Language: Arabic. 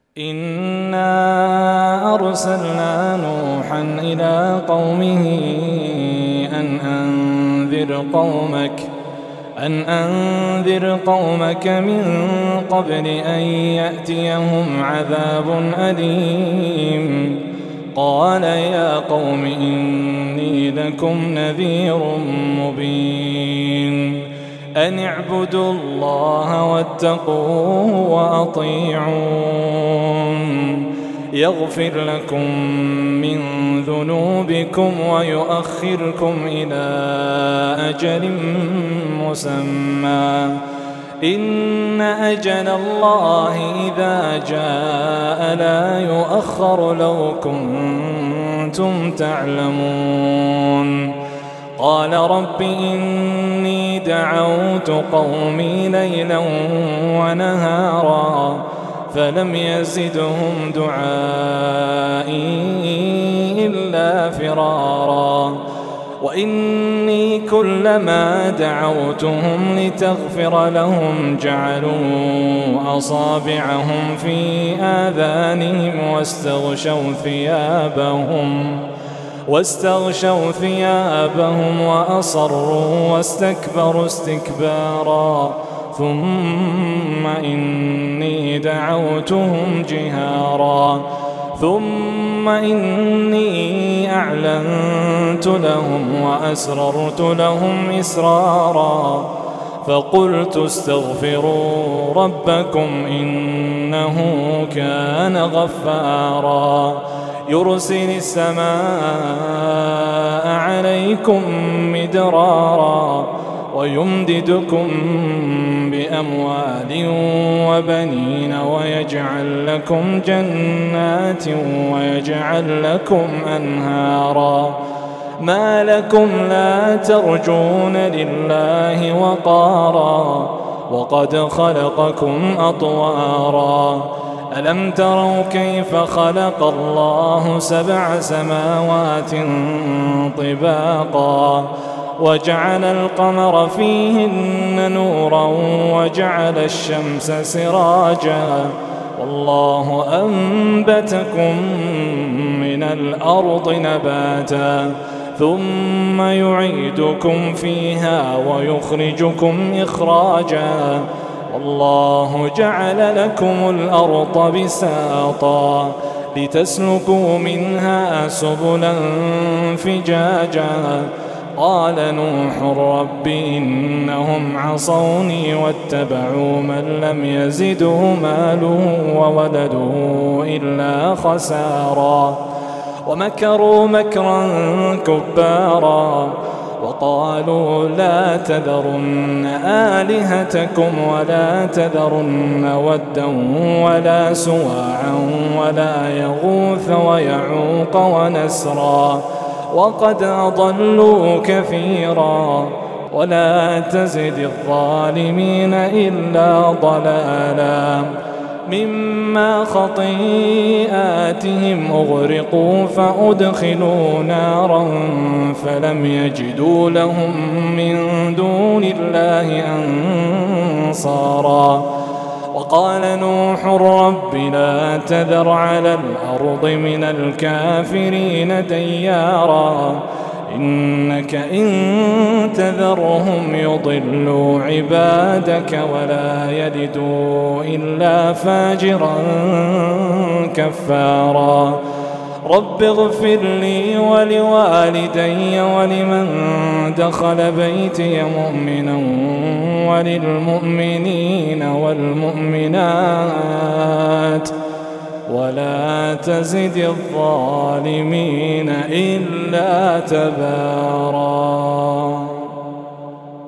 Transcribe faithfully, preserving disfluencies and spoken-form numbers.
إنا أرسلنا نوحا إلى قومه أن أنذر قومك أن أنذر قومك من قبل أن يأتيهم عذاب أليم. قال يا قوم إني لكم نذير مبين أن اعبدوا الله واتقوه وأطيعون يغفر لكم من ذنوبكم ويؤخركم إلى أجل مسمى إن أجل الله إذا جاء لا يؤخر لو كنتم تعلمون. قال رب إني دعوت قومي ليلا ونهارا فلم يزدهم دعائي إلا فرارا وإني كلما دعوتهم لتغفر لهم جعلوا أصابعهم في آذانهم واستغشوا ثيابهم واستغشوا ثيابهم وأصروا واستكبروا استكبارا ثم إني دعوتهم جهارا ثم إني أعلنت لهم وأسررت لهم إسرارا فقلت استغفروا ربكم إنه كان غفارا يرسل السماء عليكم مدرارا ويمددكم بأموال وبنين ويجعل لكم جنات ويجعل لكم أنهارا ما لكم لا ترجون لله وقارا وقد خلقكم أطوارا ألم تروا كيف خلق الله سبع سماوات طباقا وجعل القمر فيهن نورا وجعل الشمس سراجا والله أنبتكم من الأرض نباتا ثم يعيدكم فيها ويخرجكم إخراجا والله جعل لكم الأرض بساطا لتسلكوا منها سبلا فجاجا قال نوح رب إنهم عصوني واتبعوا من لم يزده ماله وولده إلا خسارا ومكروا مكرا كبارا وقالوا لا تذرن آلهتكم ولا تذرن ودا ولا سواعا ولا يغوث ويعوق ونسرا وقد أضلوا كثيرا ولا تزد الظالمين إلا ضلالا مما خطيئاتهم أغرقوا فأدخلوا نارا فلم يجدوا لهم من دون الله أنصارا وقال نوح رب لا تذر على الأرض من الكافرين ديارا إنك إن تذرهم يضلوا عبادك ولا يلدوا إلا فاجرا كفارا رب اغفر لي ولوالدي ولمن دخل بيتي مؤمنا وللمؤمنين والمؤمنات ولا تزد الظالمين إلا تبارا.